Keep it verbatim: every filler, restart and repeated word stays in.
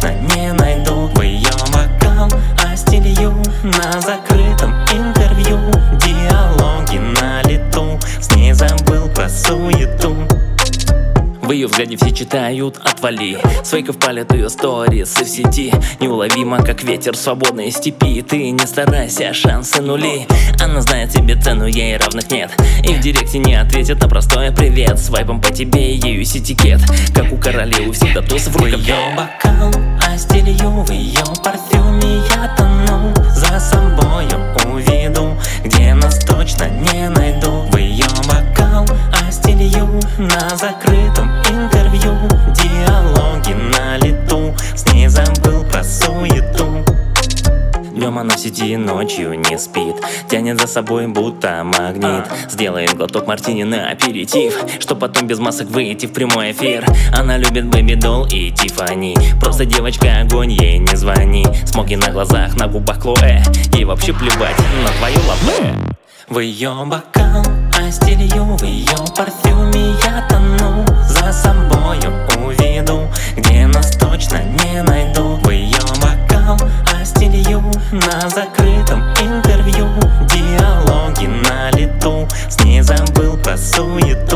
точно не найду в ее бокал, а стилью на закрытом интервью. Диалоги на лету, с ней забыл про суету. В ее взгляде все читают «отвали». С фейков палят ее сторис и в сети. Неуловимо, как ветер свободной степи. Ты не старайся, шансы нули. Она знает себе цену, ей равных нет. И в директе не ответит на простое привет. Свайпом по тебе, ею есть этикет. Как у королевы всегда туз в рукаве. В ее бокал, а стилью в ее парфюме я тону. За собою уведу, где нас точно не найду. В ее бокал, а стилью на закрытом интервью. Диалоги на лету, с ней забыл про суету. Днем она в сети, ночью не спит, тянет за собой будто магнит. Сделает глоток мартини на аперитив, чтоб потом без масок выйти в прямой эфир. Она любит Baby Doll и Тиффани. Просто девочка огонь, ей не звони. Смоки на глазах, на губах Хлоэ. Ей вообще плевать на твою лапе. В ее бокал, а стилью в ее парфюме я тону. За собою уведу, где нас точно не найду. В ее бокал, а стилью на закрытом интервью. Диалоги на лету, с ней забыл про суету.